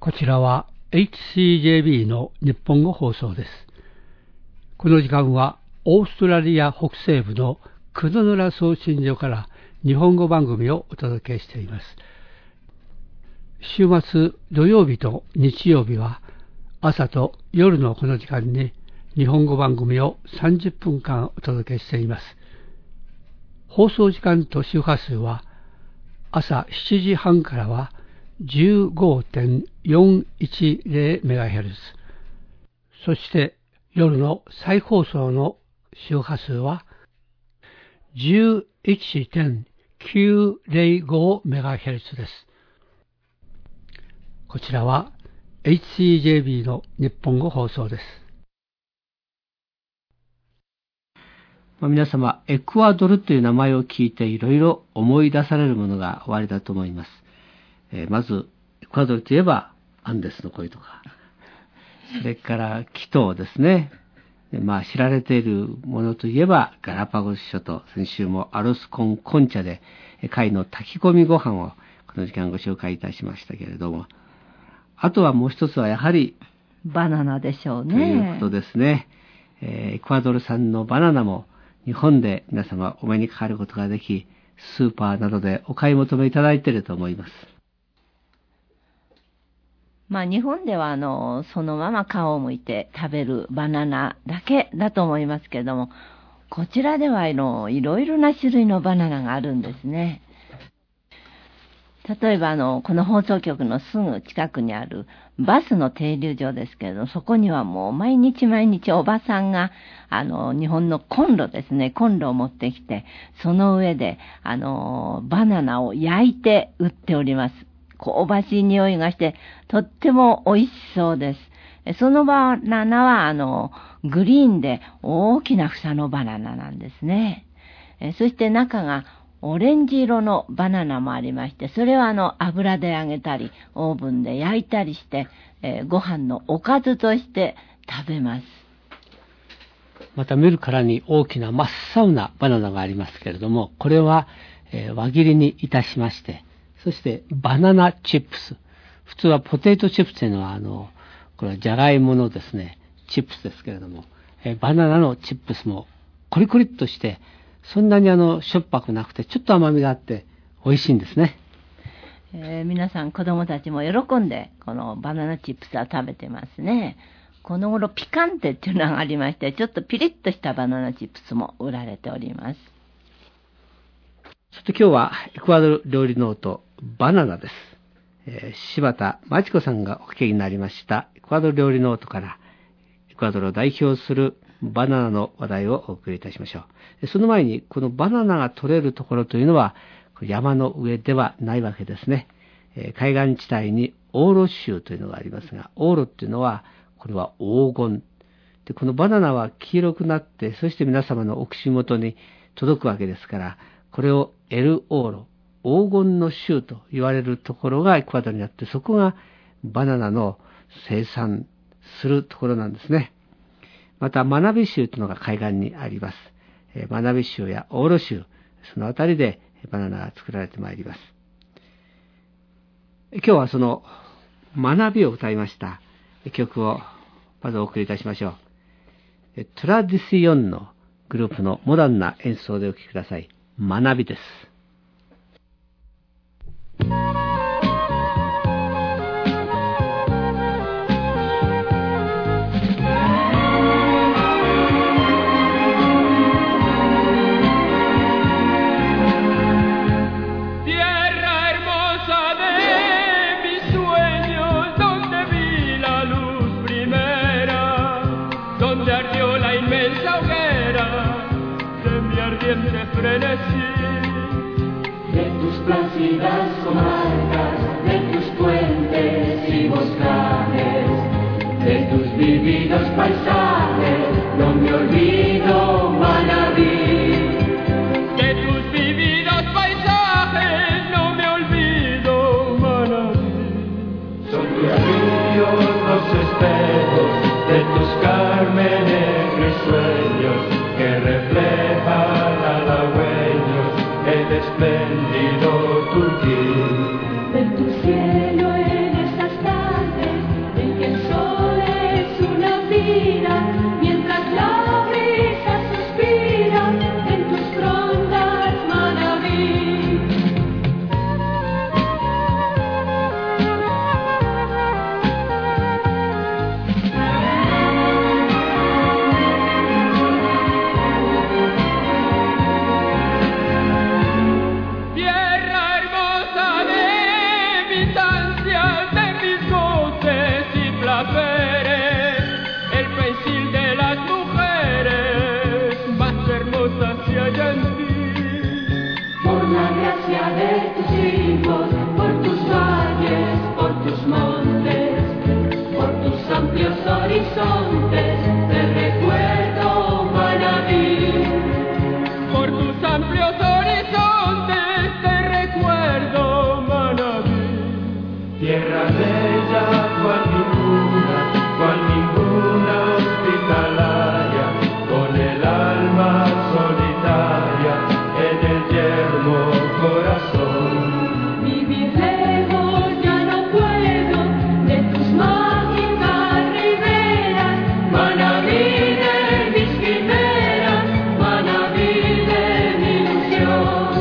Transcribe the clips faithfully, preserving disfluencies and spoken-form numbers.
こちらは エイチシージェービー の日本語放送です。この時間はオーストラリア北西部のクノヌラ送信所から日本語番組をお届けしています。週末土曜日と日曜日は朝と夜のこの時間に日本語番組をさんじゅっぷんかんお届けしています。放送時間と周波数は朝しちじはんからは じゅうごてんよんいちゼロメガヘルツ、そして夜の再放送の周波数は じゅういちてんきゅうゼロごメガヘルツです。こちらは エイチシージェービー の日本語放送です。 まあ、皆様、エクアドルという名前を聞いていろいろ思い出されるものがおありだと思います。えー、まず、エクアドルといえばアンデスの恋とか、それからキトーですね。まあ、知られているものといえばガラパゴス諸島、先週もアロスコンコンチャで貝の炊き込みご飯をこの時間ご紹介いたしましたけれども、あとはもう一つはやはりバナナでしょうね。 ということですね。えー、エクアドル産のバナナも日本で皆様お目にかかることができ、スーパーなどでお買い求めいただいていると思います。 まあ日本ではあのそのまま皮を剥いて食べるバナナだけだと思いますけれども、こちらではあのいろいろな種類のバナナがあるんですね。例えばあのこの放送局のすぐ近くにあるバスの停留所ですけれど、そこにはもう毎日毎日おばさんがあの日本のコンロですね、コンロを持ってきて、その上であのバナナを焼いて売っております。香ばしい匂いがしてとっても美味しそうです。そのバナナはあのグリーンで大きな房のバナナなんですね。そして中がオレンジ色のバナナもありまして、それはあの油で揚げたりオーブンで焼いたりして、えー、ご飯のおかずとして食べます。 また見るからに大きな真っ青なバナナがありますけれども、これは、えー、輪切りにいたしまして、そしてバナナチップス、普通はポテトチップスというのはあのこれはじゃがいものですねチップスですけれども、えー、バナナのチップスもコリコリっとしてそんなにあのしょっぱくなくてちょっと甘みがあって美味しいんですね。 えー、皆さん子供たちも喜んでこのバナナチップスは食べてますね。この頃ピカンテっていうのがありまして、ちょっとピリッとしたバナナチップスも売られております。 そして今日はエクアドル料理ノートバナナです。えー、柴田真知子さんがお聞きになりましたエクアドル料理ノートからエクアドルを代表するバナナの話題をお送りいたしましょう。その前にこのバナナが取れるところというのは山の上ではないわけですね。えー、海岸地帯にオーロ州というのがありますが、オーロっていうのはこれは黄金で、このバナナは黄色くなってそして皆様のお口元に届くわけですから、これをエルオーロ、黄金の州と言われるところがエクアドルにあって、そこがバナナの生産するところなんですね。またマナビ州というのが海岸にあります。えー、マナビ州やオーロ州、そのあたりでバナナが作られてまいります。今日はその学びを歌いました曲をまずお送りいたしましょう。トラディシオンのグループのモダンな演奏でお聴きください。学びです。 De tus plácidas comarcas, de tus puentes y boscajes, de tus vividos paisajes, no me olvido, Manabí. De tus vividos paisajes, no me olvido, Manabí. Son tus ríos los espejos de tus cármenes risueños que reflejan halagüeños el espléndido Turquí. De tu cielo en estas tardes Dios hacia allá en ti. Por la gracia de tus hijos, por tus valles, por tus montes, por tus amplios horizontes, te recuerdo, Manaví. Por tus amplios horizontes te recuerdo, Manaví. Tierra bella, cual ninguna, cual ninguna hospitalaria, con el alma solitaria en el yermo corazón. Vivir lejos ya no puedo de tus mágicas riberas, Manaví de mis quimeras, Manaví de mi ilusión.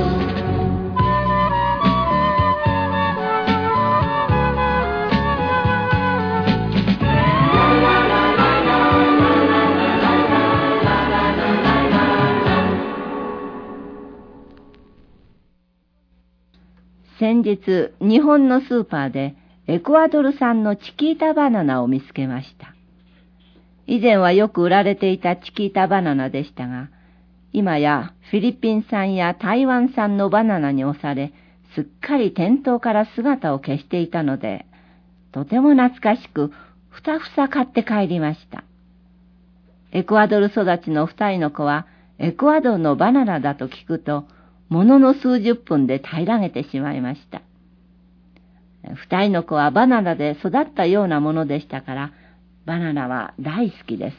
先日、日本のスーパーでエクアドル産のチキータバナナを見つけました。以前はよく売られていたチキータバナナでしたが、今やフィリピン産や台湾産のバナナに押され、すっかり店頭から姿を消していたので、とても懐かしく、ふたふさ買って帰りました。エクアドル育ちの二人の子は、エクアドルのバナナだと聞くと、ものの数十分で平らげてしまいました。二人の子はバナナで育ったようなものでしたから、バナナは大好きです。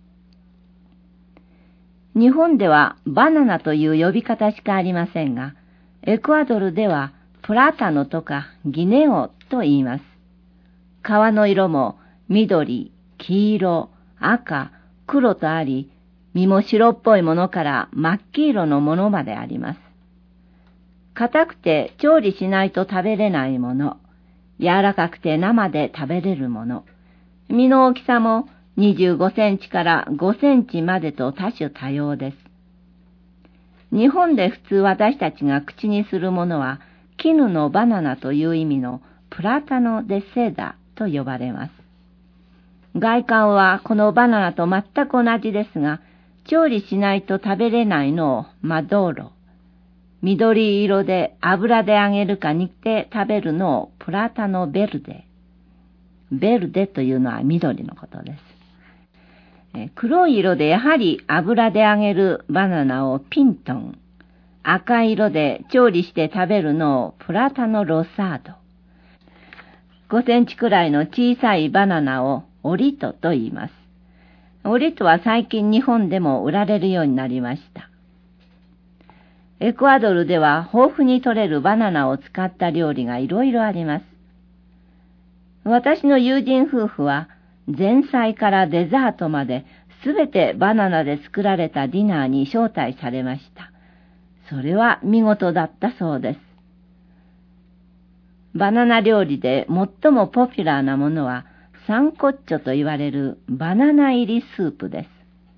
日本ではバナナという呼び方しかありませんが、エクアドルではプラタノとかギネオと言います。皮の色も緑、黄色、赤、黒とあり、実も白っぽいものから真っ黄色のものまであります。硬くて調理しないと食べれないもの、柔らかくて生で食べれるもの、実の大きさもにじゅうごセンチからごセンチまでと多種多様です。日本で普通私たちが口にするものは、絹のバナナという意味のプラタノ・デ・セダと呼ばれます。外観はこのバナナと全く同じですが、調理しないと食べれないのをマドーロ、緑色で油で揚げるか煮て食べるのをプラタノ・ベルデ。ベルデというのは緑のことです。え黒い色でやはり油で揚げるバナナをピントン、赤い色で調理して食べるのをプラタノ・ロサード。ごセンチくらいの小さいバナナをオリトと言います。オリトは最近日本でも売られるようになりました。エクアドルでは豊富に取れるバナナを使った料理がいろいろあります。私の友人夫婦は前菜からデザートまですべてバナナで作られたディナーに招待されました。それは見事だったそうです。バナナ料理で最もポピュラーなものはサンコッチョと言われるバナナ入りスープです。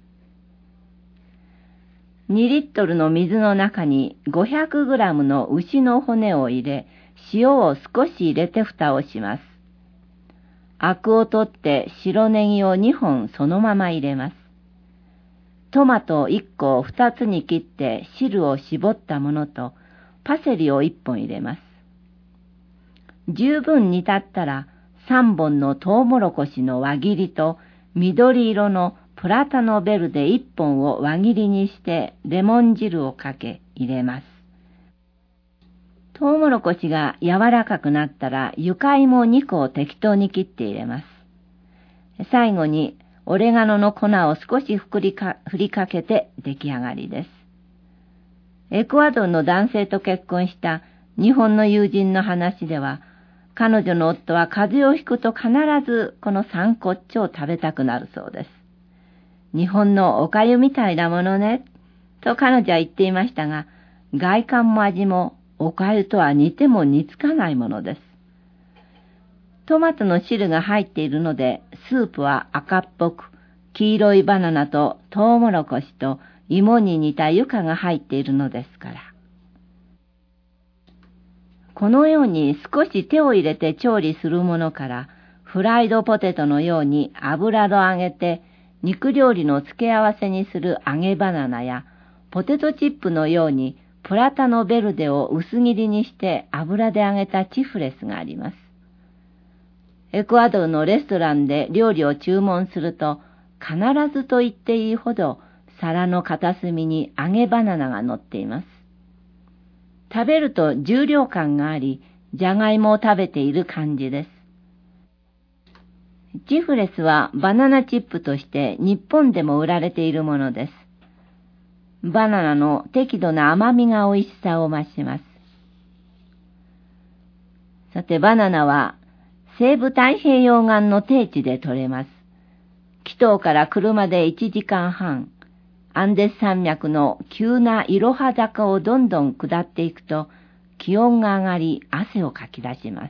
にリットルの水の中にごひゃくグラムの牛の骨を入れ、塩を少し入れて蓋をします。アクを取って白ネギをにほんそのまま入れます。トマトいっこをふたつに切って汁を絞ったものとパセリをいっぽん入れます。十分煮立ったらさんぼんのトウモロコシの輪切りと緑色のプラタノベルデいっぽんを輪切りにしてレモン汁をかけ入れます。トウモロコシが柔らかくなったらゆかいもにこを適当に切って入れます。最後にオレガノの粉を少しふりか振りかけて出来上がりです。エクアドルの男性と結婚した日本の友人の話では、彼女の夫は風邪をひくと必ずこのサンコッチョを食べたくなるそうです。日本のおかゆみたいなものね、と彼女は言っていましたが、外観も味もおかゆとは似ても似つかないものです。トマトの汁が入っているので、スープは赤っぽく、黄色いバナナとトウモロコシと芋に似たユカが入っているのですから。このように少し手を入れて調理するものから、フライドポテトのように油で揚げて、肉料理の付け合わせにする揚げバナナや、 ポテトチップのようにプラタノベルデを薄切りにして油で揚げたチフレスがあります。エクアドルのレストランで料理を注文すると、必ずと言っていいほど皿の片隅に揚げバナナが乗っています。食べると重量感があり、じゃがいもを食べている感じです。チフレスはバナナチップとして日本でも売られているものです。バナナの適度な甘みが美味しさを増します。さて、バナナは西部太平洋岸の低地で採れます。キトーから車でいちじかんはん、アンデス山脈の急ないろは坂をどんどん下っていくと、気温が上がり汗をかき出します。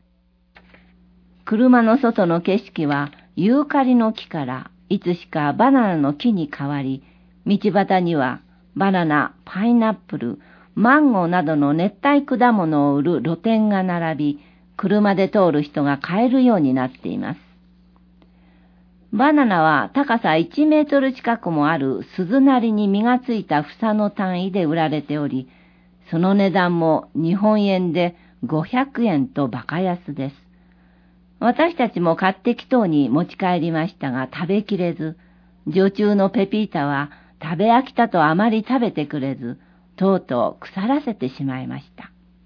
車の外の景色はユーカリの木からいつしかバナナの木に変わり、道端にはバナナ、パイナップル、マンゴーなどの熱帯果物を売る露店が並び、車で通る人が買えるようになっています。バナナは高さいちメートル近くもある鈴なりに実がついた房の単位で売られており、その値段も日本円でごひゃくえんとバカ安です。私たちも買ってきとうに持ち帰りましたが食べきれず、女中のペピータは食べ飽きたとあまり食べてくれず、とうとう腐らせてしまいました。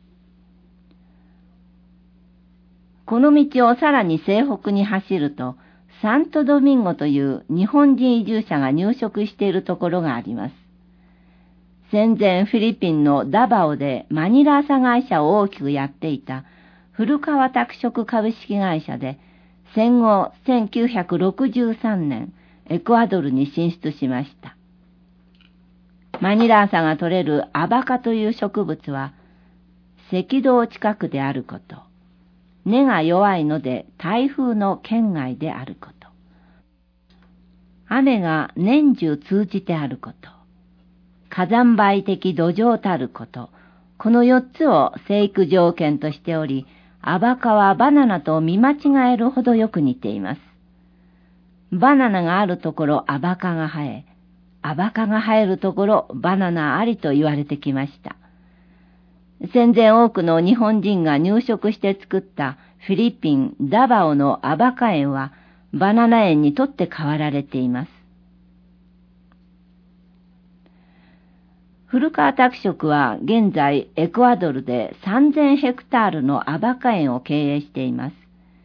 この道をさらに西北に走ると、サントドミンゴという日本人移住者が入植しているところがあります。戦前フィリピンのダバオでマニラ朝会社を大きくやっていた古川拓殖株式会社で、戦後せんきゅうひゃくろくじゅうさんねん、エクアドルに進出しました。マニラ朝が取れるアバカという植物は、赤道近くであること、根が弱いので台風の圏外であること、雨が年中通じてあること、火山灰的土壌たること、このよっつを生育条件としており、アバカはバナナと見間違えるほどよく似ています。バナナがあるところアバカが生え、アバカが生えるところバナナありと言われてきました。戦前多くの日本人が入植して作ったフィリピン・ダバオのアバカ園はバナナ園にとって変わられています。古川拓殖は現在エクアドルでさんぜんヘクタールのアバカ園を経営しています。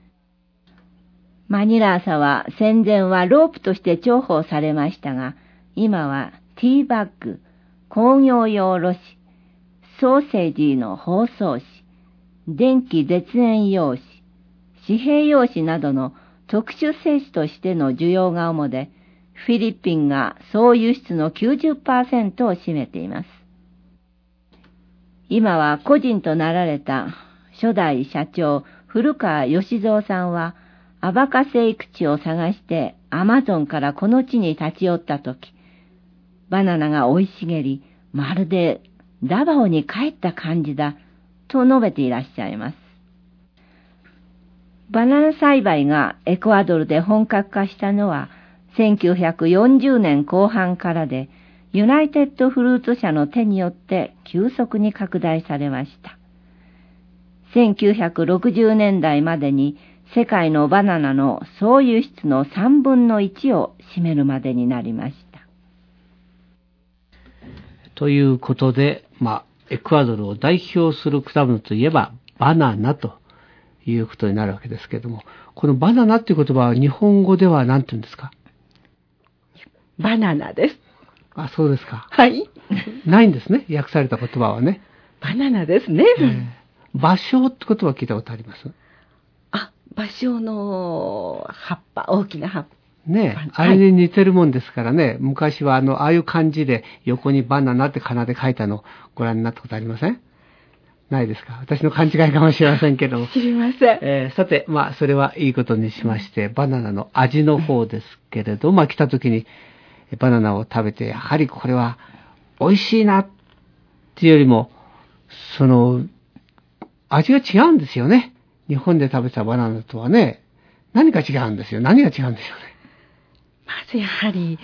マニラ朝は戦前はロープとして重宝されましたが、今はティーバッグ、工業用ろ紙、ソーセージの包装紙、電気絶縁用紙、紙幣用紙などの特殊製紙としての需要が主で、フィリピンが総輸出の きゅうじゅっパーセント を占めています。今は個人となられた初代社長古川義蔵さんは、アバカ生育地を探してアマゾンからこの地に立ち寄ったとき、バナナが生い茂り、まるでダバオに帰った感じだと述べていらっしゃいます。バナナ栽培がエクアドルで本格化したのはせんきゅうひゃくよんじゅうねんこう半からで、ユナイテッドフルーツ社の手によって急速に拡大されました。せんきゅうひゃくろくじゅうねんだいまでに世界のバナナの総輸出のさんぶんのいちを占めるまでになりました。 ということで、まあ、エクアドルを代表する果物といえばバナナということになるわけですけれども、このバナナっていう言葉は日本語では何て言うんですか？ バナナです。 あ、そうですか。 はい。 ないんですね、訳された言葉はね。 バナナですね。 えー、芭蕉って言葉聞いたことあります？ あ、芭蕉の葉っぱ、大きな葉っぱ。 ねえ、あれに似てるもんですからね、はい、昔はあの、ああいう漢字で横にバナナって仮名で書いたのをご覧になったことありません？ないですか？私の勘違いかもしれませんけど。 知りません。 えー、さて、まあ、それはいいことにしまして、バナナの味の方ですけれど、まあ、来た時にバナナを食べて、やはりこれは美味しいなっていうよりも、その、味が違うんですよね。日本で食べたバナナとはね、何か違うんですよ。何が違うんでしょうね。 まずやはり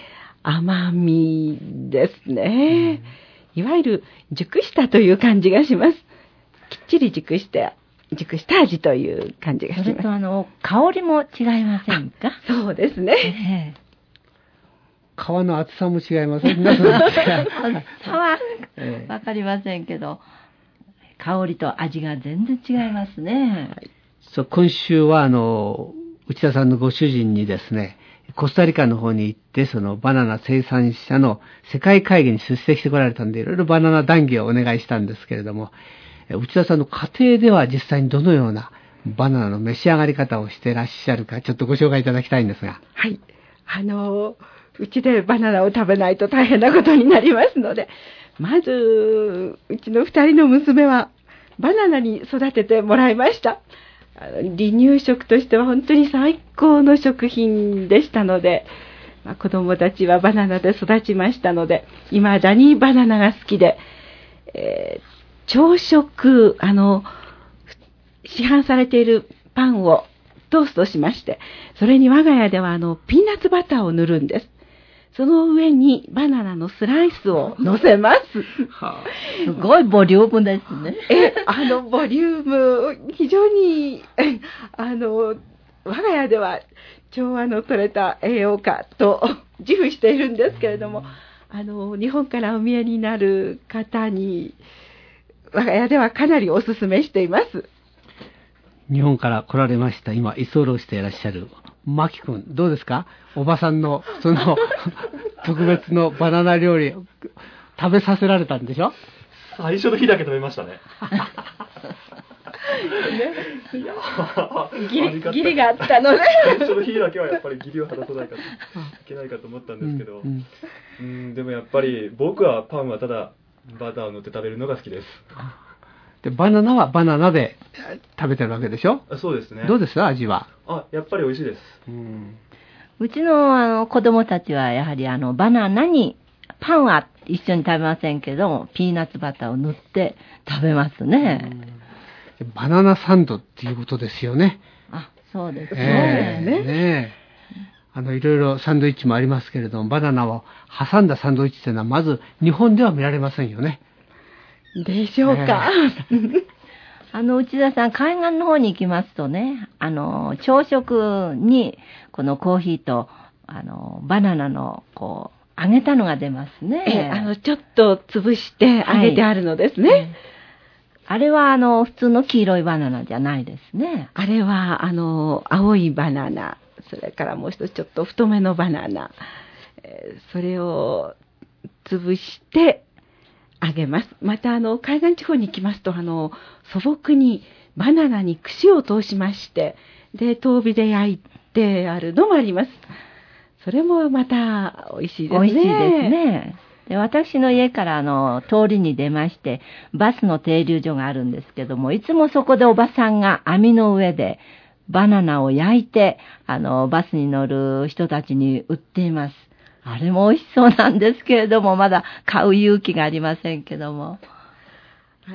甘みですね。いわゆる熟したという感じがします。きっちり熟して、熟した味という感じがします。 それとあの、香りも違いませんか？ そうですね。 ええ皮の厚さも違いますね。皆さん厚さはわかりませんけど、香りと味が全然違いますね。 そう、今週はあの内田さんのご主人にですね、コスタリカの方に行ってそのバナナ生産者の世界会議に出席してこられたんで、いろいろバナナ談義をお願いしたんですけれども、内田さんの家庭では実際にどのようなバナナの召し上がり方をしていらっしゃるか、ちょっとご紹介いただきたいんですが。 はい。あの、うちでバナナを食べないと大変なことになりますので、まず、うちの二人の娘はバナナに育ててもらいました。あの離乳食としては本当に最高の食品でしたので、まあ、子供たちはバナナで育ちましたので、未だにバナナが好きで、えー、朝食、あの、市販されているパンをトーストしまして、それに我が家ではあの、ピーナッツバターを塗るんです。その上にバナナのスライスを乗せます。 すごいボリュームですね。 え、あの、ボリューム、非常に、あの、我が家では調和の取れた栄養価と自負しているんですけれども、あの、日本からお見えになる方に、我が家ではかなりお勧めしています。 日本から来られました、今、居候していらっしゃる、マキ君、どうですか？おばさんの、その、特別のバナナ料理、食べさせられたんでしょ？ 最初の日だけ食べましたね。 ギリ、ギリがあったので。 最初の日だけはやっぱりギリを果たさないかといけないかと思ったんですけど、うん、うん、でもやっぱり僕はパンはただバターを塗って食べるのが好きです。 でバナナはバナナで食べてるわけでしょ？ そうですね。 どうですか、味は？ あ、やっぱり美味しいです。 うん、うちの、あの子供たちはやはりあのバナナにパンは一緒に食べませんけど、ピーナッツバターを塗って食べますね。 うん、バナナサンドっていうことですよね。 あ、そうですね。 えー、ねあのいろいろサンドイッチもありますけれども、バナナを挟んだサンドイッチというのはまず日本では見られませんよね。 でしょうか。 えー、あの内田さん、海岸の方に行きますとね、あの朝食にこのコーヒーとあのバナナのこう揚げたのが出ますね。 えー、あのちょっと潰して揚げてあるのですね。はい、 あれはあの普通の黄色いバナナじゃないですね。 あれはあの青いバナナ、それからもう一つちょっと太めのバナナ、えー、それを潰して揚げます。またあの海岸地方に行きますと、あの素朴にバナナに串を通しまして、で遠火で焼いてあるのもあります。それもまた美味しいですね。 美味しいですね。で、私の家からあの通りに出まして、バスの停留所があるんですけども、いつもそこでおばさんが網の上でバナナを焼いて、あのバスに乗る人たちに売っています。あれも美味しそうなんですけれども、まだ買う勇気がありませんけども。 はい、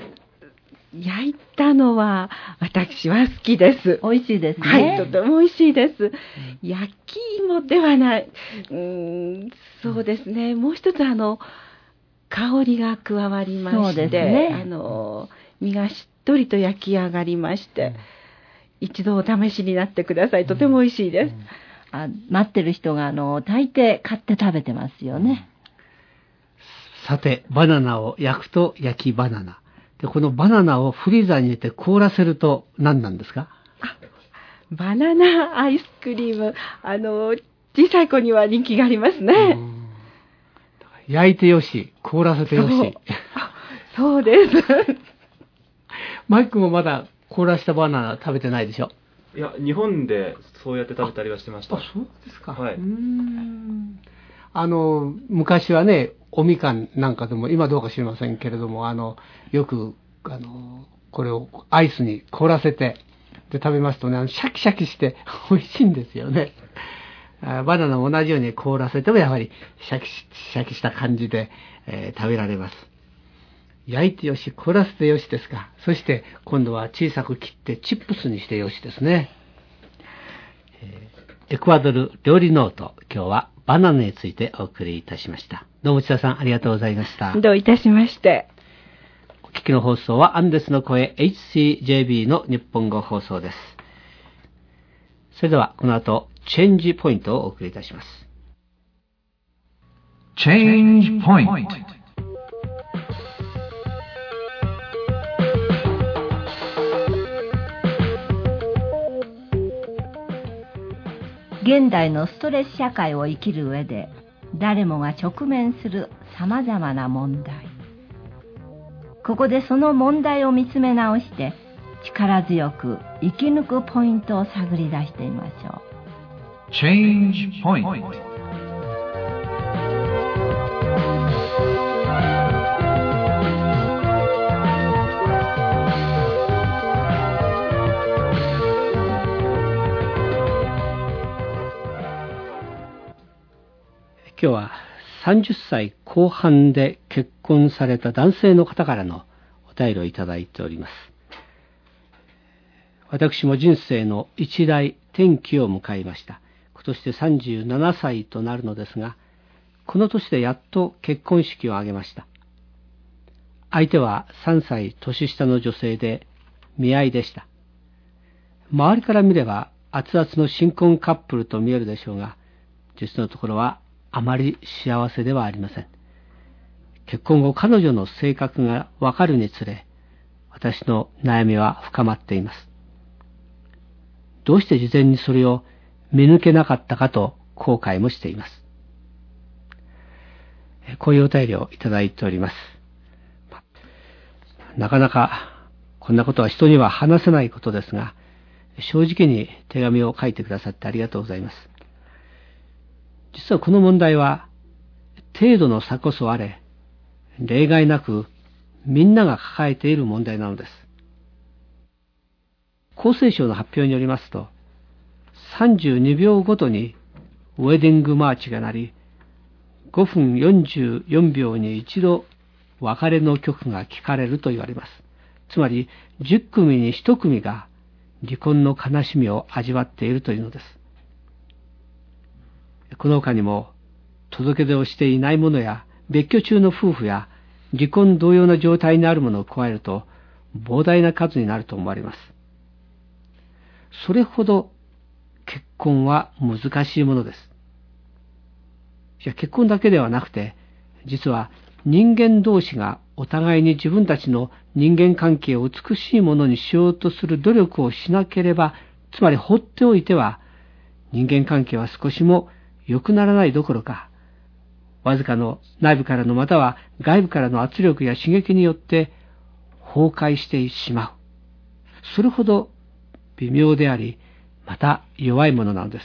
焼いたのは私は好きです。 美味しいですね。 はい、とても美味しいです。焼き芋ではない。うーん、そうですね。もう一つあの香りが加わりまして、そうですね、あの身がしっとりと焼き上がりまして、うん、一度お試しになってください。とても美味しいです。うんうん、 あ、待ってる人があの大抵買って食べてますよね。 さて、バナナを焼くと焼きバナナで、このバナナをフリーザーに入れて凍らせると何なんですか？ あ、バナナアイスクリーム、あの小さい子には人気がありますね。 焼いてよし、凍らせてよし。 そう、そうです。 マイクもまだ凍らしたバナナ食べてないでしょ？ いや、日本でそうやって食べたりはしてました。 あ、そうですか。 はい。 うーん、あの昔はね、おみかんなんかでも、今どうか知りませんけれども、あのよくあのこれをアイスに凍らせてで食べますとね、あのシャキシャキして美味しいんですよね。バナナも同じように凍らせてもやはりシャキシャキした感じで、えー、食べられます。焼いてよし、凍らせてよしですか。そして今度は小さく切ってチップスにしてよしですね。えー、エクアドル料理ノート、今日はバナナについてお送りいたしました。どうも内田さんありがとうございました。 どういたしまして。 お聞きの放送はアンデスの声 エイチシージェービー の日本語放送です。それではこの後チェンジポイントをお送りいたします。 チェンジポイント。 現代のストレス社会を生きる上で誰もが直面するさまざまな問題。ここでその問題を見つめ直して力強く生き抜くポイントを探り出してみましょう。 Change Point。 今日はさんじゅっさいこう半で結婚された男性の方からのお便りをいただいております。私も人生の一大転機を迎えました。今年でさんじゅうななさいとなるのですが、この年でやっと結婚式を挙げました。相手はさんさい年下の女性で見合いでした。周りから見れば熱々の新婚カップルと見えるでしょうが、実のところはあまり幸せではありません。結婚後彼女の性格がわかるにつれ、私の悩みは深まっています。どうして事前にそれを見抜けなかったかと後悔もしています。こういうお便りをいただいております。なかなかこんなことは人には話せないことですが、正直に手紙を書いてくださってありがとうございます。実はこの問題は程度の差こそあれ、例外なくみんなが抱えている問題なのです。厚生省の発表によりますと、さんじゅうにびょうごとにウェディングマーチが鳴り、ごふんよんじゅうよんびょうに一度別れの曲が聴かれると言われます。つまりじゅっくみにひとくみが離婚の悲しみを味わっているというのです。この他にも届け出をしていない者や別居中の夫婦や離婚同様な状態にあるものを加えると膨大な数になると思われます。それほど結婚は難しいものです。いや、結婚だけではなくて、実は人間同士がお互いに自分たちの人間関係を美しいものにしようとする努力をしなければ、つまり放っておいては人間関係は少しも良くならないどころか、わずかの内部からのまたは外部からの圧力や刺激によって崩壊してしまう。それほど微妙であり、また弱いものなのです。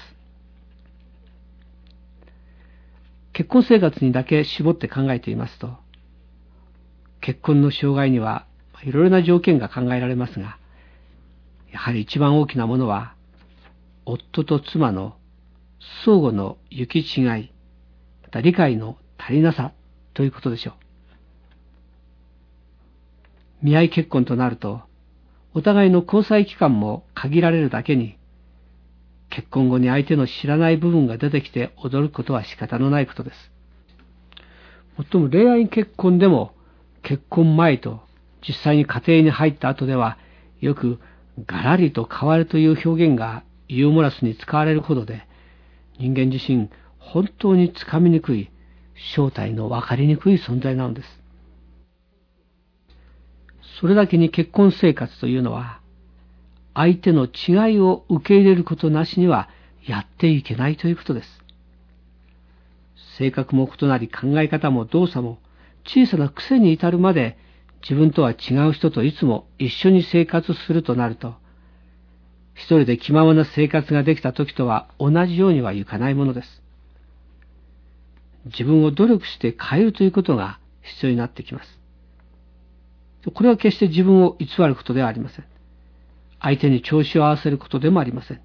結婚生活にだけ絞って考えていますと、結婚の障害にはいろいろな条件が考えられますが、やはり一番大きなものは、夫と妻の相互の行き違い、また理解の足りなさということでしょう。見合い結婚となると、お互いの交際期間も限られるだけに、結婚後に相手の知らない部分が出てきて驚くことは仕方のないことです。もっとも恋愛結婚でも結婚前と実際に家庭に入った後ではよくガラリと変わるという表現がユーモラスに使われるほどで、人間自身本当につかみにくい、正体のわかりにくい存在なのです。それだけに結婚生活というのは、相手の違いを受け入れることなしにはやっていけないということです。性格も異なり、考え方も動作も小さな癖に至るまで自分とは違う人といつも一緒に生活するとなると、一人で気ままな生活ができた時とは同じようにはいかないものです。自分を努力して変えるということが必要になってきます。これは決して自分を偽ることではありません。相手に調子を合わせることでもありません。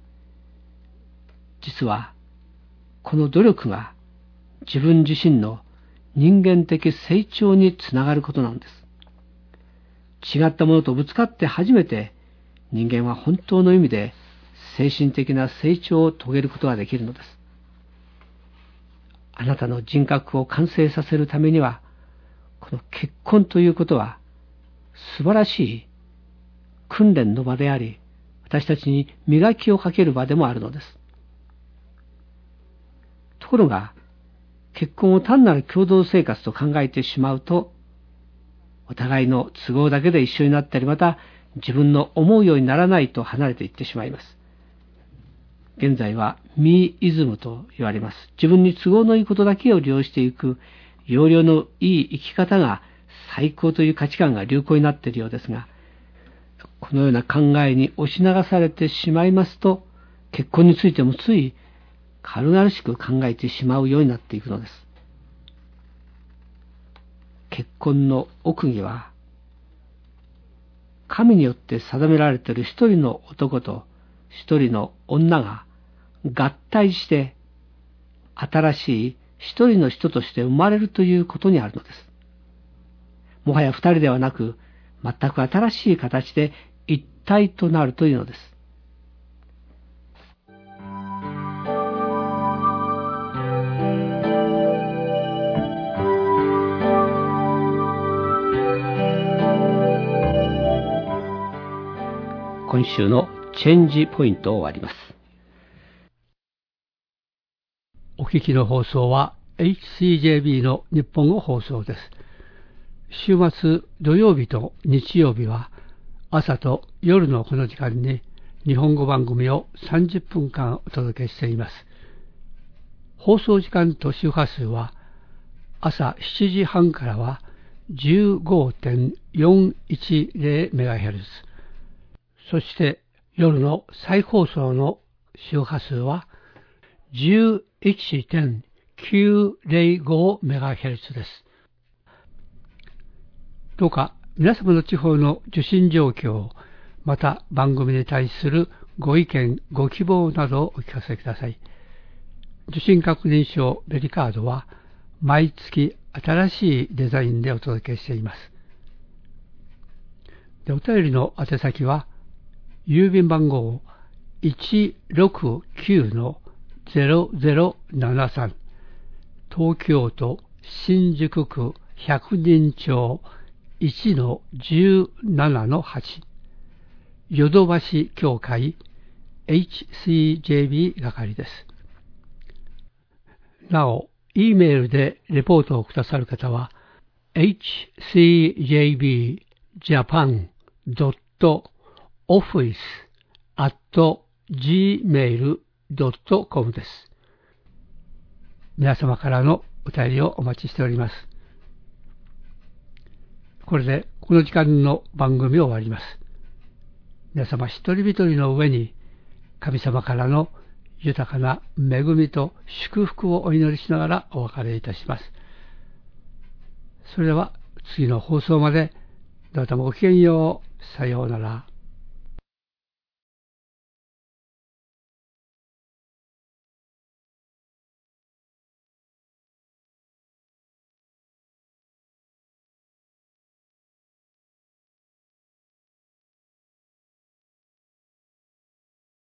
実は、この努力が自分自身の人間的成長につながることなのです。違ったものとぶつかって初めて人間は本当の意味で精神的な成長を遂げることができるのです。 あなたの人格を完成させるためには、この結婚ということは素晴らしい訓練の場であり、私たちに磨きをかける場でもあるのです。ところが、結婚を単なる共同生活と考えてしまうと、お互いの都合だけで一緒になったり、また自分の思うようにならないと離れていってしまいます。現在はミーイズムと言われます。自分に都合のいいことだけを利用していく、要領のいい生き方が最高という価値観が流行になっているようですが、このような考えに押し流されてしまいますと、結婚についてもつい軽々しく考えてしまうようになっていくのです。結婚の奥義は、神によって定められている一人の男と一人の女が合体して新しい一人の人として生まれるということにあるのです。もはや二人ではなく、全く新しい形で一体となるというのです。今週のチェンジポイントを終わります。 お聞きの放送は エイチシージェービー の日本語放送です。週末土曜日と日曜日は朝と夜のこの時間に日本語番組をさんじゅっぷんかんお届けしています。放送時間と周波数は朝しちじはんからは じゅうごてんよんいちゼロメガヘルツ、そして夜の再放送の周波数は じゅういちてんきゅうゼロごメガヘルツ です。どうか皆様の地方の受信状況、また番組に対するご意見、ご希望などをお聞かせください。受信確認証ベリカードは毎月新しいデザインでお届けしています。でお便りの宛先は郵便番号 いちろくきゅうのゼロゼロななさん、東京都新宿区百人町 いちのじゅうななのはち、ヨドバシ協会 エイチシージェービー 係です。なお、E メールでレポートをくださる方は エイチシージェービージャパンドットオフィスアットジーメールドットコム です。皆様からのお便りをお待ちしております。これでこの時間の番組を終わります。皆様一人一人の上に神様からの豊かな恵みと祝福をお祈りしながらお別れいたします。それでは次の放送までどうぞごきげんよう。さようなら。